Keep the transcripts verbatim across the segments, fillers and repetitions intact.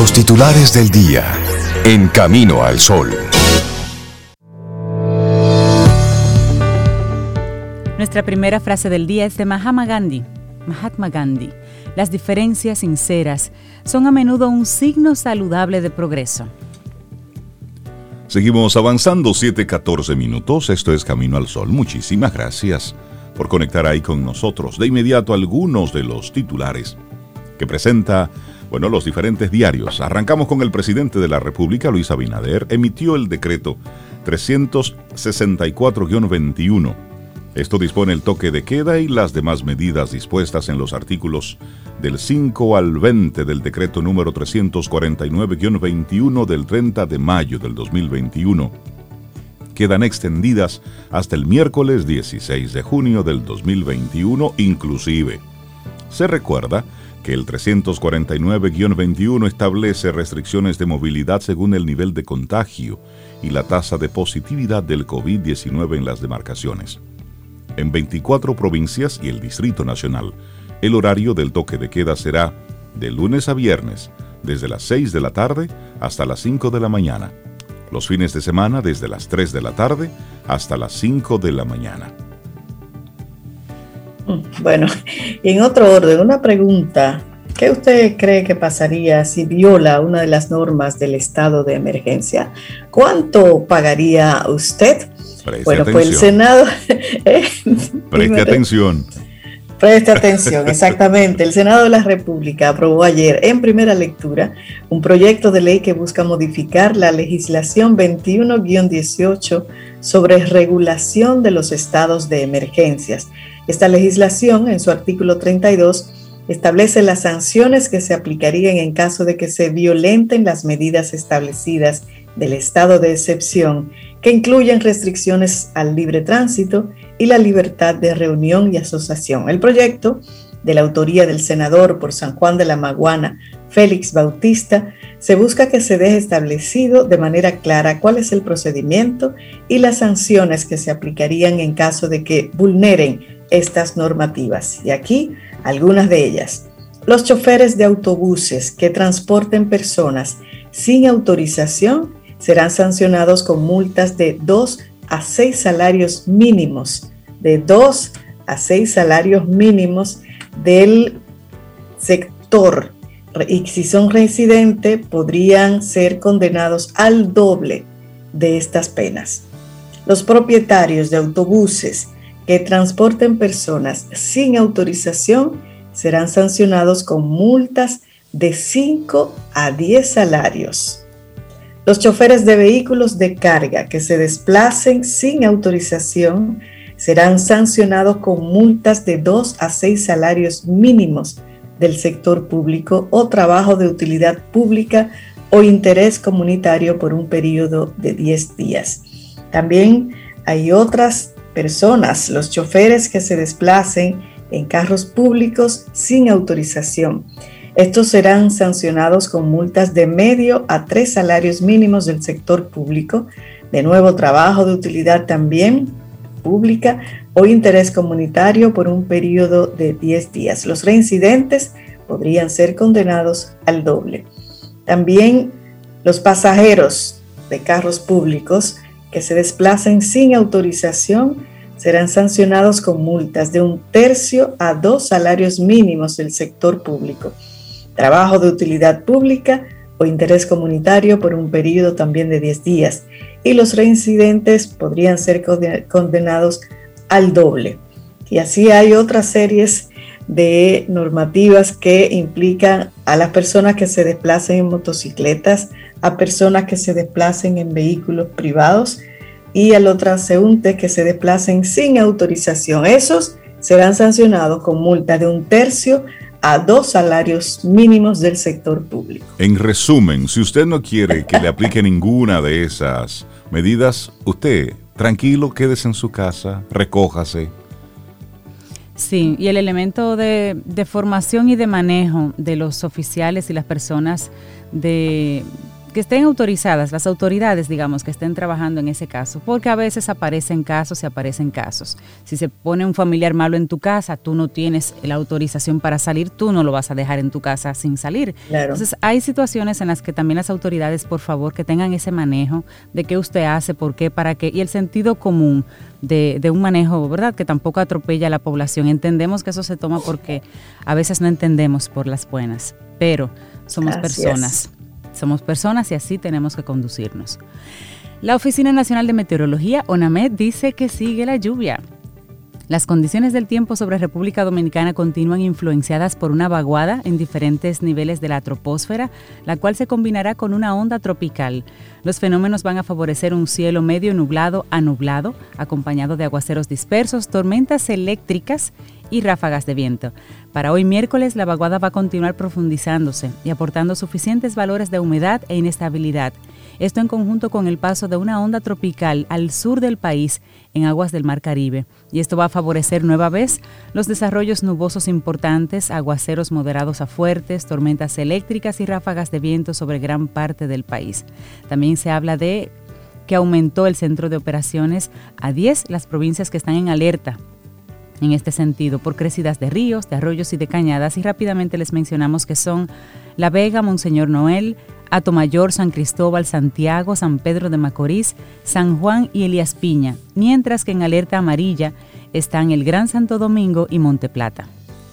Los titulares del día en Camino al Sol. Nuestra primera frase del día es de Mahatma Gandhi. Mahatma Gandhi. Las diferencias sinceras son a menudo un signo saludable de progreso. Seguimos avanzando, siete catorce minutos. Esto es Camino al Sol. Muchísimas gracias por conectar ahí con nosotros. De inmediato, algunos de los titulares que presenta, bueno, los diferentes diarios. Arrancamos con el presidente de la República, Luis Abinader, emitió el decreto trescientos sesenta y cuatro guión veintiuno. Esto dispone el toque de queda y las demás medidas dispuestas en los artículos del cinco al veinte del decreto número trescientos cuarenta y nueve guión veintiuno del treinta de mayo del dos mil veintiuno. Quedan extendidas hasta el miércoles dieciséis de junio del dos mil veintiuno inclusive. Se recuerda que el trescientos cuarenta y nueve guión veintiuno establece restricciones de movilidad según el nivel de contagio y la tasa de positividad del COVID diecinueve en las demarcaciones. En veinticuatro provincias y el Distrito Nacional, el horario del toque de queda será de lunes a viernes, desde las seis de la tarde hasta las cinco de la mañana. Los fines de semana desde las tres de la tarde hasta las cinco de la mañana. Bueno, en otro orden, una pregunta. ¿Qué usted cree que pasaría si viola una de las normas del estado de emergencia? ¿Cuánto pagaría usted? Preste bueno, atención. pues el Senado... eh, Preste atención. Preste atención, exactamente. El Senado de la República aprobó ayer en primera lectura un proyecto de ley que busca modificar la legislación veintiuno guión dieciocho sobre regulación de los estados de emergencias. Esta legislación, en su artículo treinta y dos, establece las sanciones que se aplicarían en caso de que se violenten las medidas establecidas del estado de excepción, que incluyen restricciones al libre tránsito y la libertad de reunión y asociación. El proyecto, de la autoría del senador por San Juan de la Maguana, Félix Bautista, se busca que se deje establecido de manera clara cuál es el procedimiento y las sanciones que se aplicarían en caso de que vulneren estas normativas. Y aquí, algunas de ellas. Los choferes de autobuses que transporten personas sin autorización serán sancionados con multas de dos a seis salarios mínimos, de dos a seis salarios mínimos del sector. Y si son residentes, podrían ser condenados al doble de estas penas. Los propietarios de autobuses que transporten personas sin autorización serán sancionados con multas de cinco a diez salarios. Los choferes de vehículos de carga que se desplacen sin autorización serán sancionados con multas de dos a seis salarios mínimos del sector público o trabajo de utilidad pública o interés comunitario por un periodo de diez días. También hay otras personas, los choferes que se desplacen en carros públicos sin autorización. Estos serán sancionados con multas de medio a tres salarios mínimos del sector público, de nuevo trabajo de utilidad también pública o interés comunitario por un periodo de diez días. Los reincidentes podrían ser condenados al doble. También los pasajeros de carros públicos que se desplacen sin autorización serán sancionados con multas de un tercio a dos salarios mínimos del sector público, trabajo de utilidad pública o interés comunitario por un periodo también de diez días, y los reincidentes podrían ser condenados al doble. Y así hay otras series de normativas que implican a las personas que se desplacen en motocicletas, a personas que se desplacen en vehículos privados y a los transeúntes que se desplacen sin autorización. Esos serán sancionados con multa de un tercio a dos salarios mínimos del sector público. En resumen, si usted no quiere que le aplique ninguna de esas medidas, usted tranquilo, quédese en su casa, recójase. Sí, y el elemento de, de formación y de manejo de los oficiales y las personas de que estén autorizadas, las autoridades, digamos, que estén trabajando en ese caso, porque a veces aparecen casos y aparecen casos. Si se pone un familiar malo en tu casa, tú no tienes la autorización para salir, tú no lo vas a dejar en tu casa sin salir. Claro. Entonces, hay situaciones en las que también las autoridades, por favor, que tengan ese manejo de qué usted hace, por qué, para qué, y el sentido común de, de un manejo, ¿verdad?, que tampoco atropella a la población. Entendemos que eso se toma porque a veces no entendemos por las buenas, pero somos Así personas. Es. Somos personas y así tenemos que conducirnos. La Oficina Nacional de Meteorología, ONAMED, dice que sigue la lluvia. Las condiciones del tiempo sobre República Dominicana continúan influenciadas por una vaguada en diferentes niveles de la troposfera, la cual se combinará con una onda tropical. Los fenómenos van a favorecer un cielo medio nublado a nublado, acompañado de aguaceros dispersos, tormentas eléctricas y ráfagas de viento. Para hoy miércoles, la vaguada va a continuar profundizándose y aportando suficientes valores de humedad e inestabilidad. Esto en conjunto con el paso de una onda tropical al sur del país en aguas del Mar Caribe. Y esto va a favorecer nueva vez los desarrollos nubosos importantes, aguaceros moderados a fuertes, tormentas eléctricas y ráfagas de viento sobre gran parte del país. También se habla de que aumentó el centro de operaciones a diez las provincias que están en alerta en este sentido, por crecidas de ríos, de arroyos y de cañadas, y rápidamente les mencionamos que son La Vega, Monseñor Noel, Atomayor, San Cristóbal, Santiago, San Pedro de Macorís, San Juan y Elías Piña, mientras que en alerta amarilla están el Gran Santo Domingo y Monte Plata.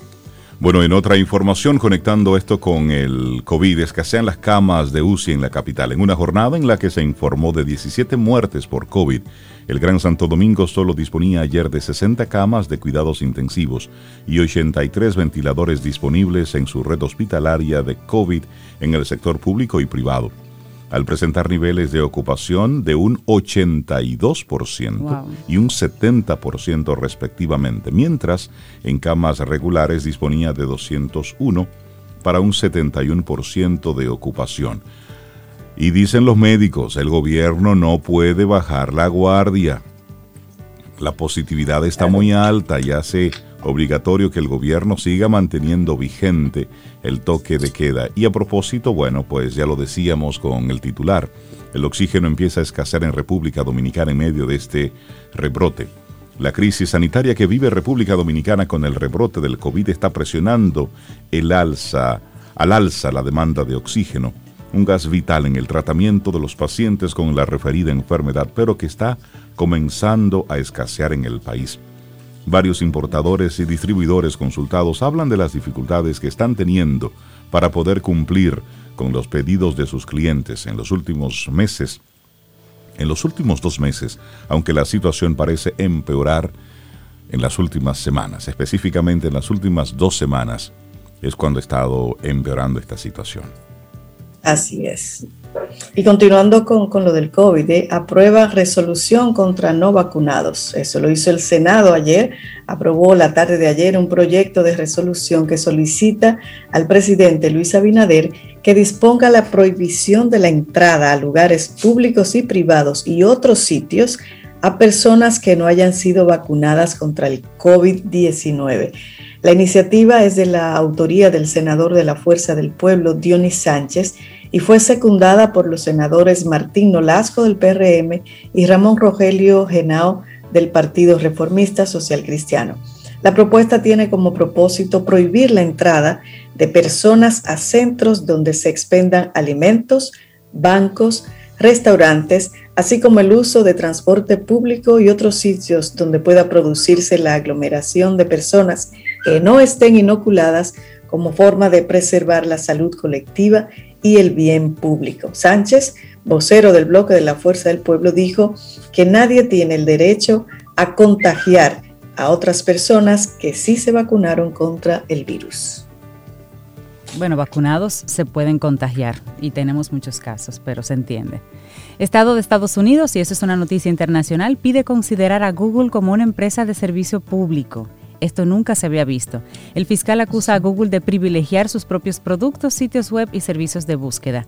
Bueno, en otra información, conectando esto con el COVID, escasean las camas de U C I en la capital. En una jornada en la que se informó de diecisiete muertes por COVID, el Gran Santo Domingo solo disponía ayer de sesenta camas de cuidados intensivos y ochenta y tres ventiladores disponibles en su red hospitalaria de COVID en el sector público y privado, al presentar niveles de ocupación de un ochenta y dos por ciento wow. y un setenta por ciento respectivamente, mientras en camas regulares disponía de doscientos uno para un setenta y uno por ciento de ocupación. Y dicen los médicos, el gobierno no puede bajar la guardia. La positividad está muy alta y hace obligatorio que el gobierno siga manteniendo vigente el toque de queda. Y a propósito, bueno, pues ya lo decíamos con el titular, el oxígeno empieza a escasear en República Dominicana en medio de este rebrote. La crisis sanitaria que vive República Dominicana con el rebrote del COVID está presionando el alza, al alza la demanda de oxígeno, un gas vital en el tratamiento de los pacientes con la referida enfermedad, pero que está comenzando a escasear en el país. Varios importadores y distribuidores consultados hablan de las dificultades que están teniendo para poder cumplir con los pedidos de sus clientes en los últimos meses. En los últimos dos meses, aunque la situación parece empeorar en las últimas semanas, específicamente en las últimas dos semanas, es cuando ha estado empeorando esta situación. Así es. Y continuando con, con lo del COVID, ¿eh? aprueba resolución contra no vacunados. Eso lo hizo el Senado ayer. Aprobó la tarde de ayer un proyecto de resolución que solicita al presidente Luis Abinader que disponga la prohibición de la entrada a lugares públicos y privados y otros sitios a personas que no hayan sido vacunadas contra el COVID diecinueve. La iniciativa es de la autoría del senador de la Fuerza del Pueblo, Dionis Sánchez, y fue secundada por los senadores Martín Nolasco del P R M y Ramón Rogelio Genao del Partido Reformista Social Cristiano. La propuesta tiene como propósito prohibir la entrada de personas a centros donde se expendan alimentos, bancos, restaurantes, así como el uso de transporte público y otros sitios donde pueda producirse la aglomeración de personas que no estén inoculadas, como forma de preservar la salud colectiva y el bien público. Sánchez, vocero del bloque de la Fuerza del Pueblo, dijo que nadie tiene el derecho a contagiar a otras personas que sí se vacunaron contra el virus. Bueno, vacunados se pueden contagiar y tenemos muchos casos, pero se entiende. Estado de Estados Unidos, y eso es una noticia internacional, pide considerar a Google como una empresa de servicio público. Esto nunca se había visto. El fiscal acusa a Google de privilegiar sus propios productos, sitios web y servicios de búsqueda.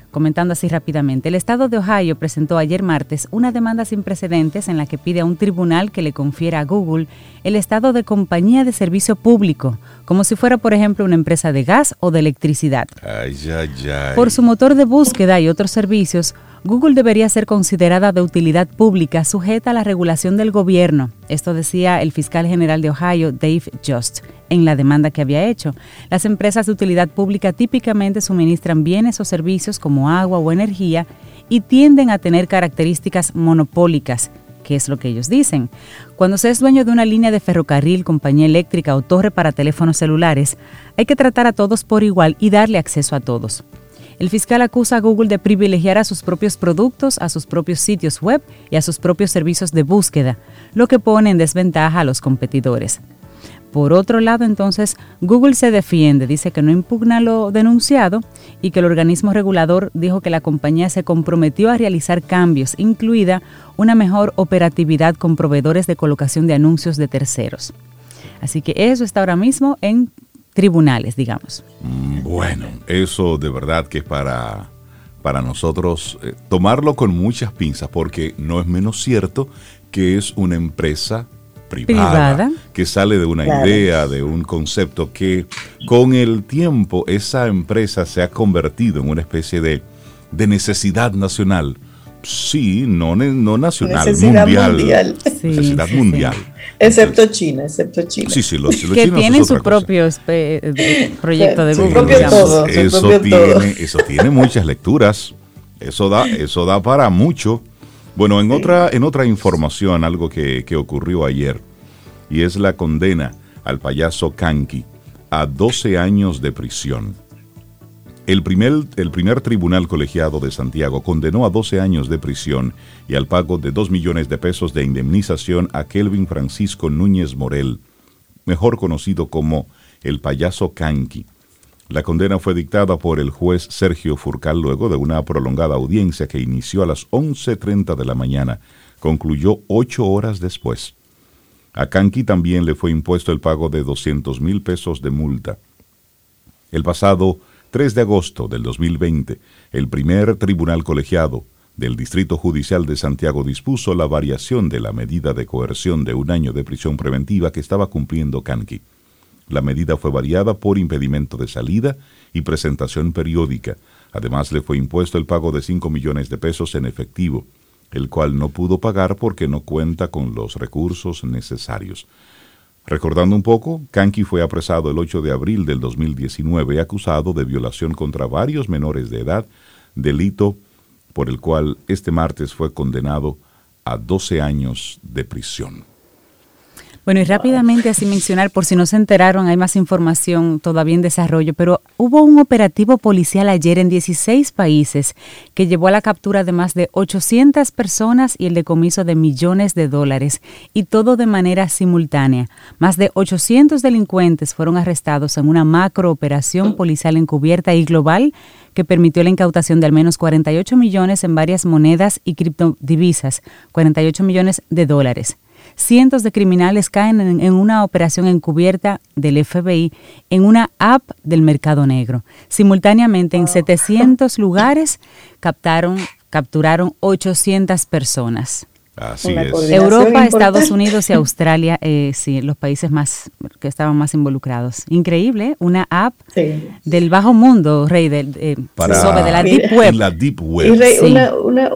Comentando así rápidamente, el estado de Ohio presentó ayer martes una demanda sin precedentes en la que pide a un tribunal que le confiera a Google el estado de compañía de servicio público, como si fuera, por ejemplo, una empresa de gas o de electricidad. Ay, ay, ay. Por su motor de búsqueda y otros servicios, Google debería ser considerada de utilidad pública sujeta a la regulación del gobierno. Esto decía el fiscal general de Ohio, Dave Just, en la demanda que había hecho. Las empresas de utilidad pública típicamente suministran bienes o servicios como agua o energía y tienden a tener características monopólicas, que es lo que ellos dicen. Cuando se es dueño de una línea de ferrocarril, compañía eléctrica o torre para teléfonos celulares, hay que tratar a todos por igual y darle acceso a todos. El fiscal acusa a Google de privilegiar a sus propios productos, a sus propios sitios web y a sus propios servicios de búsqueda, lo que pone en desventaja a los competidores. Por otro lado, entonces, Google se defiende, dice que no impugna lo denunciado y que el organismo regulador dijo que la compañía se comprometió a realizar cambios, incluida una mejor operatividad con proveedores de colocación de anuncios de terceros. Así que eso está ahora mismo en tribunales, digamos. Bueno, eso de verdad que es para, para nosotros eh, tomarlo con muchas pinzas, porque no es menos cierto que es una empresa privada, privada. que sale de una claro. idea, de un concepto que con el tiempo esa empresa se ha convertido en una especie de, de necesidad nacional. Sí, no, no nacional, necesidad mundial. mundial. Sí, necesidad sí, mundial. Sí. Excepto China, excepto China. Sí, sí, los, los que chinos tienen su propio eh, proyecto de sí, Google. Propio todo, eso, propio tiene, todo. eso tiene muchas lecturas. Eso da, eso da para mucho. Bueno, en, sí. otra, en otra información, algo que, que ocurrió ayer, y es la condena al payaso Kanki a doce años de prisión. El primer, el primer tribunal colegiado de Santiago condenó a doce años de prisión y al pago de dos millones de pesos de indemnización a Kelvin Francisco Núñez Morel, mejor conocido como el payaso Kanki. La condena fue dictada por el juez Sergio Furcal luego de una prolongada audiencia que inició a las once treinta de la mañana. Concluyó ocho horas después. A Kanki también le fue impuesto el pago de doscientos mil pesos de multa. El pasado tres de agosto del dos mil veinte, el primer tribunal colegiado del Distrito Judicial de Santiago dispuso la variación de la medida de coerción de un año de prisión preventiva que estaba cumpliendo Kanki. La medida fue variada por impedimento de salida y presentación periódica. Además, le fue impuesto el pago de cinco millones de pesos en efectivo, el cual no pudo pagar porque no cuenta con los recursos necesarios. Recordando un poco, Kanki fue apresado el ocho de abril del dos mil diecinueve acusado de violación contra varios menores de edad, delito por el cual este martes fue condenado a doce años de prisión. Bueno, y rápidamente así mencionar, por si no se enteraron, hay más información todavía en desarrollo, pero hubo un operativo policial ayer en dieciséis países que llevó a la captura de más de ochocientas personas y el decomiso de millones de dólares, y todo de manera simultánea. Más de ochocientos delincuentes fueron arrestados en una macrooperación policial encubierta y global que permitió la incautación de al menos cuarenta y ocho millones en varias monedas y criptodivisas, cuarenta y ocho millones de dólares. Cientos de criminales caen en, en una operación encubierta del F B I en una app del mercado negro. Simultáneamente, en setecientos lugares captaron, capturaron ochocientas personas. Así es. Europa, importante. Estados Unidos y Australia, eh, sí, los países más que estaban más involucrados. Increíble, una app sí. del bajo mundo, Rey, del, eh, Para, sobre de la Mira, Deep Web. La Deep Web. Y Rey, sí. una, una,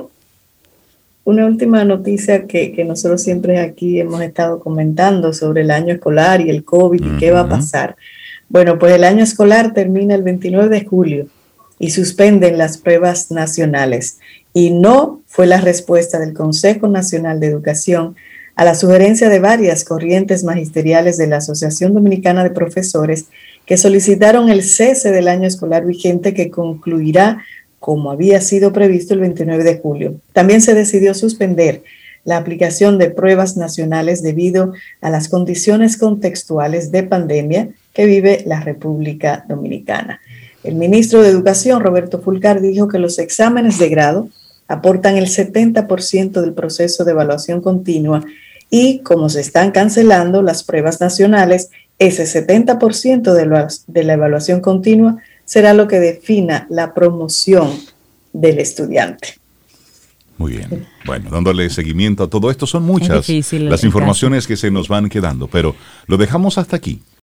una última noticia que, que nosotros siempre aquí hemos estado comentando sobre el año escolar y el COVID y uh-huh. qué va a pasar. Bueno, pues el año escolar termina el veintinueve de julio y suspenden las pruebas nacionales. Y no fue la respuesta del Consejo Nacional de Educación a la sugerencia de varias corrientes magisteriales de la Asociación Dominicana de Profesores que solicitaron el cese del año escolar vigente que concluirá como había sido previsto el veintinueve de julio. También se decidió suspender la aplicación de pruebas nacionales debido a las condiciones contextuales de pandemia que vive la República Dominicana. El ministro de Educación, Roberto Fulcar, dijo que los exámenes de grado aportan el setenta por ciento del proceso de evaluación continua y, como se están cancelando las pruebas nacionales, ese setenta por ciento de la, de la evaluación continua será lo que defina la promoción del estudiante. Muy bien. Bueno, dándole seguimiento a todo esto, son muchas las informaciones que se nos van quedando, pero lo dejamos hasta aquí.